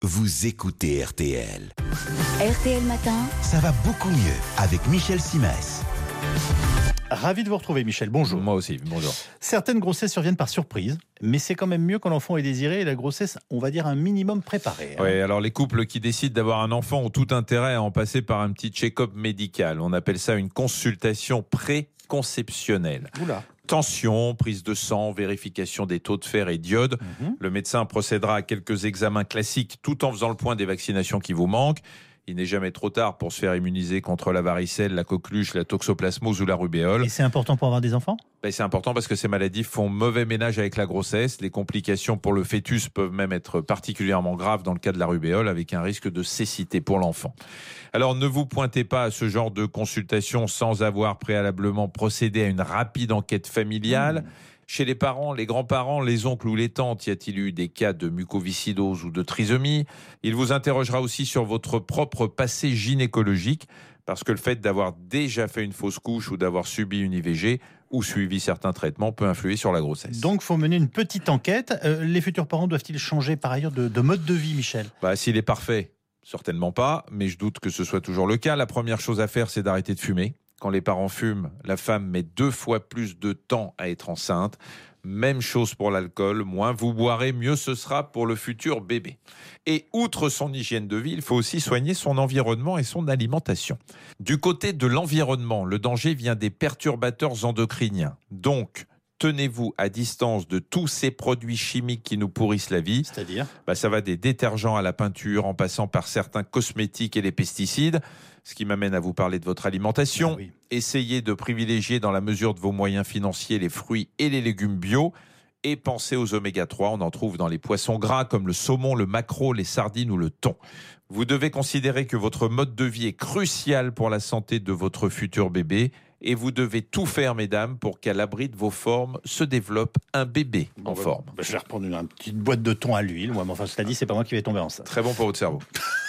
vous écoutez RTL. RTL Matin. Ça va beaucoup mieux avec Michel Simès. Ravi de vous retrouver, Michel. Bonjour. Moi aussi, bonjour. Certaines grossesses surviennent par surprise, mais c'est quand même mieux quand l'enfant est désiré et la grossesse, on va dire, un minimum préparée. Oui, alors les couples qui décident d'avoir un enfant ont tout intérêt à en passer par un petit check-up médical. On appelle ça une consultation préconceptionnelle. Oula. Tension, prise de sang, vérification des taux de fer et d'iode. Le médecin procédera à quelques examens classiques tout en faisant le point des vaccinations qui vous manquent. Il n'est jamais trop tard pour se faire immuniser contre la varicelle, la coqueluche, la toxoplasmose ou la rubéole. Et c'est important pour avoir des enfants ? C'est important parce que ces maladies font mauvais ménage avec la grossesse. Les complications pour le fœtus peuvent même être particulièrement graves dans le cas de la rubéole, avec un risque de cécité pour l'enfant. Alors ne vous pointez pas à ce genre de consultation sans avoir préalablement procédé à une rapide enquête familiale. Chez les parents, les grands-parents, les oncles ou les tantes, y a-t-il eu des cas de mucoviscidose ou de trisomie ? Il vous interrogera aussi sur votre propre passé gynécologique, parce que le fait d'avoir déjà fait une fausse couche ou d'avoir subi une IVG ou suivi certains traitements peut influer sur la grossesse. Donc, il faut mener une petite enquête. Les futurs parents doivent-ils changer par ailleurs de mode de vie, Michel ? S'il est parfait, certainement pas, mais je doute que ce soit toujours le cas. La première chose à faire, c'est d'arrêter de fumer. Quand les parents fument, la femme met 2 fois plus de temps à être enceinte. Même chose pour l'alcool, moins vous boirez, mieux ce sera pour le futur bébé. Et outre son hygiène de vie, il faut aussi soigner son environnement et son alimentation. Du côté de l'environnement, le danger vient des perturbateurs endocriniens. Donc, tenez-vous à distance de tous ces produits chimiques qui nous pourrissent la vie. C'est-à-dire ? Ça va des détergents à la peinture, en passant par certains cosmétiques et les pesticides. Ce qui m'amène à vous parler de votre alimentation. Oui. Essayez de privilégier dans la mesure de vos moyens financiers les fruits et les légumes bio. Et pensez aux oméga 3, on en trouve dans les poissons gras comme le saumon, le maquereau, les sardines ou le thon. Vous devez considérer que votre mode de vie est crucial pour la santé de votre futur bébé. Et vous devez tout faire, mesdames, pour qu'à l'abri de vos formes se développe un bébé en forme. Je vais reprendre une petite boîte de thon à l'huile. Moi, mais enfin, cela dit, c'est pas moi qui vais tomber enceinte. Très bon pour votre cerveau.